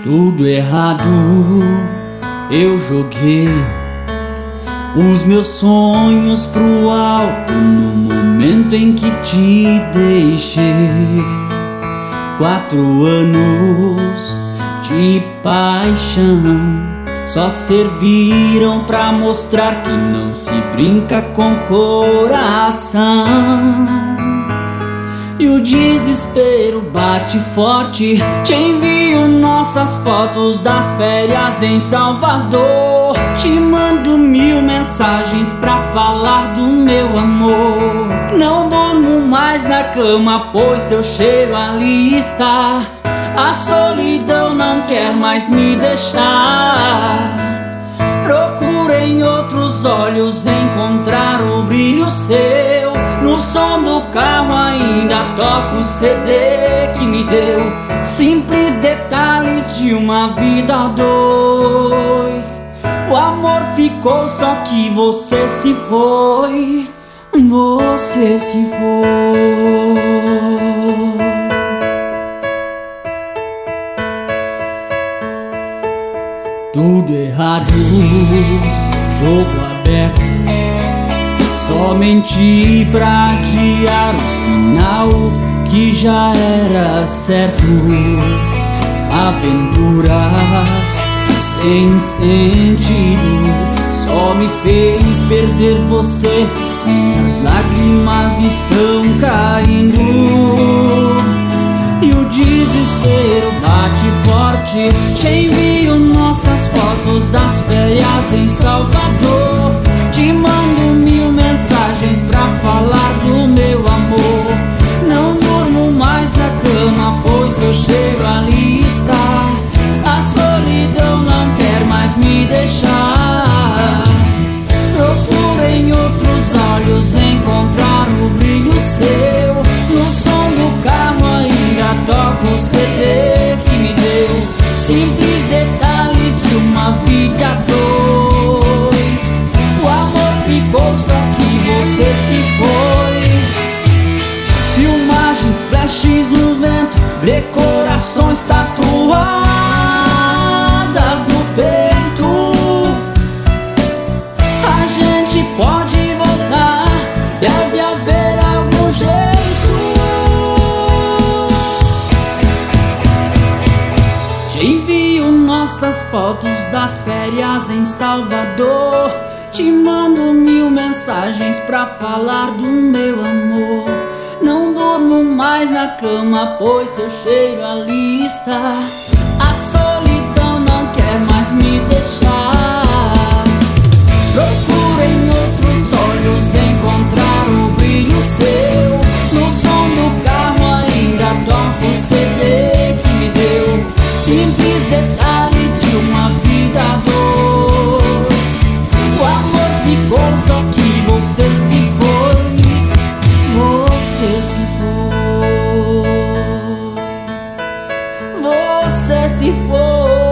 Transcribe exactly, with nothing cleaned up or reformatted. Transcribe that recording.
Tudo errado eu joguei, os meus sonhos pro alto no momento em que te deixei. Quatro anos de paixão só serviram pra mostrar que não se brinca com coração. E o desespero bate forte. Te envio nossas fotos das férias em Salvador. Te mando mil mensagens pra falar do meu amor. Não durmo mais na cama, pois seu cheiro ali está. A solidão não quer mais me deixar. Procuro em outros olhos encontrar o brilho seu. No som do carro ainda toco o C D que me deu. Simples detalhes de uma vida a dois. O amor ficou, só que você se foi. Você se foi. Tudo errado, jogo aberto. Só menti pra adiar o final que já era certo. Aventuras sem sentido só me fez perder você. Minhas lágrimas estão caindo e o desespero bate forte. Te envio nossas fotos das férias em Salvador. Te mando mil mensagens pra falar do meu amor. Não durmo mais na cama, pois seu cheiro ali está. A solidão não quer mais me deixar. Procuro em outros olhos encontrar o brilho seu. No som do carro ainda toco o C D que me deu. Simples detalhes de uma vida a dois. O amor ficou, só que você se foi. Filmagens, flashes no vento, decorações tatuadas no peito. A gente pode voltar, deve haver algum jeito. Te envio nossas fotos das férias em Salvador. Te mando mil mensagens pra falar do meu amor. Não durmo mais na cama, pois seu cheiro ali está. A solidão não quer mais me deixar. Procuro em outros olhos encontrar o brilho seu. No som do carro ainda toco o C D que me deu. Simples detalhes de uma vida a dois. O amor ficou, só que você se foi. Você se foi. Você se foi.